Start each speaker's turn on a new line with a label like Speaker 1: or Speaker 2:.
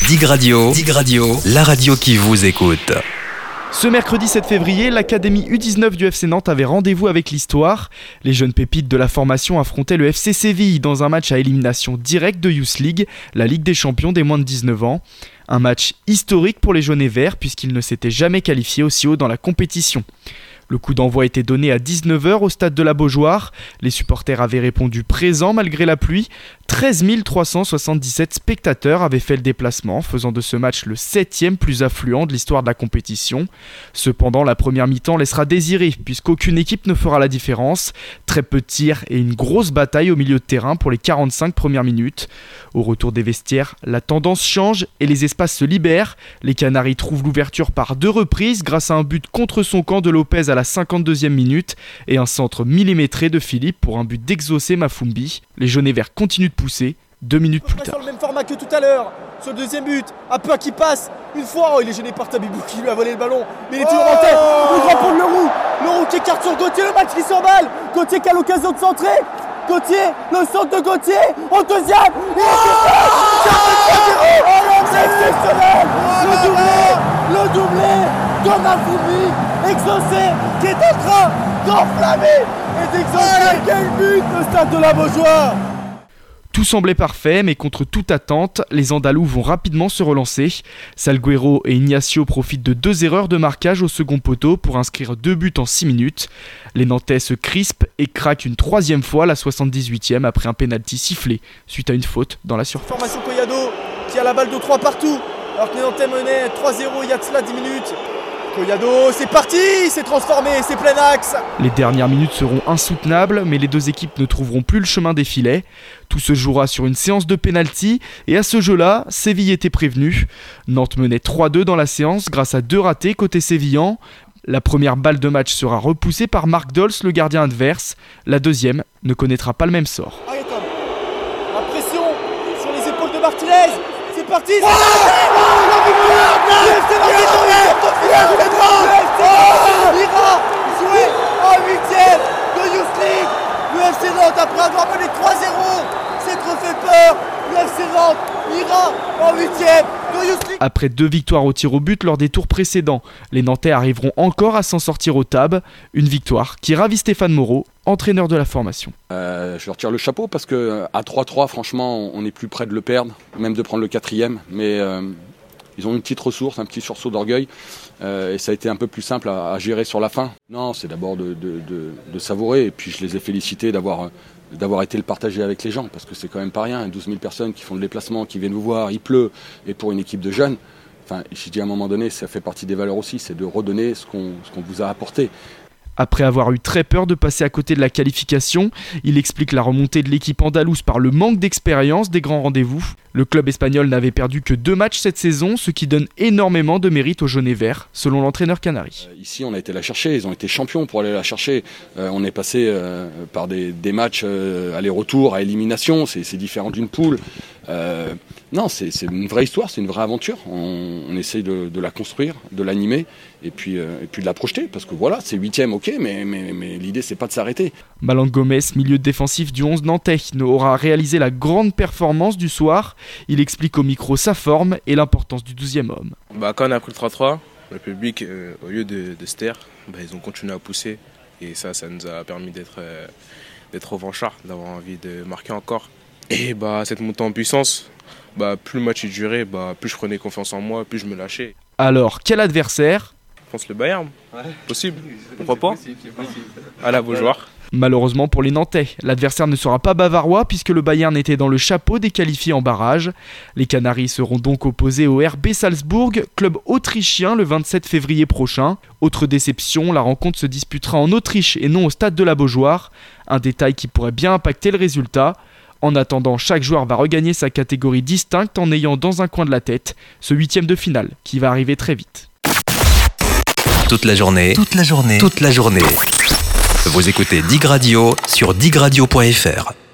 Speaker 1: Dig Radio, la radio qui vous écoute.
Speaker 2: Ce mercredi 7 février, l'Académie U19 du FC Nantes avait rendez-vous avec l'histoire. Les jeunes pépites de la formation affrontaient le FC Séville dans un match à élimination directe de Youth League, la Ligue des champions des moins de 19 ans. Un match historique pour les jaunes et verts puisqu'ils ne s'étaient jamais qualifiés aussi haut dans la compétition. Le coup d'envoi était donné à 19h au stade de la Beaujoire. Les supporters avaient répondu présents malgré la pluie. 13 377 spectateurs avaient fait le déplacement, faisant de ce match le 7e plus affluent de l'histoire de la compétition. Cependant, la première mi-temps laissera désirer, puisqu'aucune équipe ne fera la différence. Très peu de tirs et une grosse bataille au milieu de terrain pour les 45 premières minutes. Au retour des vestiaires, la tendance change et les espaces se libèrent. Les Canaries trouvent l'ouverture par 2 reprises grâce à un but contre son camp de Lopez à la 52e minute et un centre millimétré de Philippe pour un but d'Exaucé Mafumbi. Les jaunes et verts continuent de pousser 2 minutes plus tard.
Speaker 3: Sur le même format que tout à l'heure, sur le deuxième but, un peu qui passe, une fois, il est gêné par Tabibou qui lui a volé le ballon, mais il est toujours en tête, le grand pour le roux qui écarte sur Gauthier, le match qui s'emballe, Gauthier qui a l'occasion de centrer, Gauthier, le centre de Gauthier, en deuxième, c'est exceptionnel, le doublé de Mafumbi, Exaucé qui est en train d'enflammer et d'exaucer. Quel but le stade de la Beaujoire!
Speaker 2: Tout semblait parfait, mais contre toute attente, les Andalous vont rapidement se relancer. Salguero et Ignacio profitent de 2 erreurs de marquage au second poteau pour inscrire 2 buts en 6 minutes. Les Nantais se crispent et craquent une 3e fois à la 78e après un pénalty sifflé suite à une faute dans la surface.
Speaker 3: Formation Collado qui a la balle de 3 partout, alors que les Nantais menaient 3-0 il y a de cela 10 minutes. Collado, c'est parti, c'est transformé, c'est plein axe.
Speaker 2: Les dernières minutes seront insoutenables, mais les deux équipes ne trouveront plus le chemin des filets. Tout se jouera sur une séance de pénalty, et à ce jeu-là, Séville était prévenu. Nantes menait 3-2 dans la séance grâce à 2 ratés côté sévillan. La première balle de match sera repoussée par Marc Dols, le gardien adverse. La deuxième ne connaîtra pas le même sort.
Speaker 3: Allez Tom, la pression sur les épaules de Martinez. C'est parti, c'est ira jouer en 8e de Youth League. Le FC Nantes, après avoir mené 3-0, s'est trop fait peur. Le FC Nantes ira en 8e de Youth League.
Speaker 2: Après 2 victoires au tir au but lors des tours précédents, les Nantais arriveront encore à s'en sortir au TAB. Une victoire qui ravit Stéphane Moreau, entraîneur de la formation.
Speaker 4: Je leur tire le chapeau parce qu'à 3-3, franchement, on est plus près de le perdre, même de prendre le 4e. Mais ils ont une petite ressource, un petit sursaut d'orgueil. Et ça a été un peu plus simple à gérer sur la fin. Non, c'est d'abord de savourer. Et puis je les ai félicités d'avoir été le partager avec les gens. Parce que c'est quand même pas rien. 12 000 personnes qui font le déplacement, qui viennent vous voir, il pleut. Et pour une équipe de jeunes, enfin, j'ai dit à un moment donné, ça fait partie des valeurs aussi. C'est de redonner ce qu'on vous a apporté.
Speaker 2: Après avoir eu très peur de passer à côté de la qualification, il explique la remontée de l'équipe andalouse par le manque d'expérience des grands rendez-vous. Le club espagnol n'avait perdu que 2 matchs cette saison, ce qui donne énormément de mérite aux jaunes et verts, selon l'entraîneur canari.
Speaker 4: Ici, on a été la chercher, ils ont été champions pour aller la chercher. On est passé par des matchs aller-retour à élimination, c'est différent d'une poule. Non, c'est une vraie histoire, c'est une vraie aventure. On essaye de la construire, de l'animer et puis de la projeter. Parce que voilà, c'est 8e, ok, mais l'idée, c'est pas de s'arrêter.
Speaker 2: Malang Gomez, milieu défensif du 11 nantais, aura réalisé la grande performance du soir. Il explique au micro sa forme et l'importance du 12e homme.
Speaker 5: Quand on a pris le 3-3, le public, au lieu de se taire, ils ont continué à pousser. Et ça nous a permis d'être revanchards, d'avoir envie de marquer encore. Et cette montée en puissance, plus le match est duré, plus je prenais confiance en moi, plus je me lâchais.
Speaker 2: Alors, quel adversaire ?
Speaker 5: Je pense le Bayern. Ouais. Possible. Pourquoi pas ? À la Beaujoire.
Speaker 2: Malheureusement pour les Nantais, l'adversaire ne sera pas bavarois puisque le Bayern était dans le chapeau des qualifiés en barrage. Les Canaries seront donc opposés au RB Salzbourg, club autrichien le 27 février prochain. Autre déception, la rencontre se disputera en Autriche et non au stade de la Beaujoire. Un détail qui pourrait bien impacter le résultat. En attendant, chaque joueur va regagner sa catégorie distincte en ayant dans un coin de la tête ce 8e de finale qui va arriver très vite.
Speaker 1: Toute la journée. Vous écoutez Dig Radio sur digradio.fr.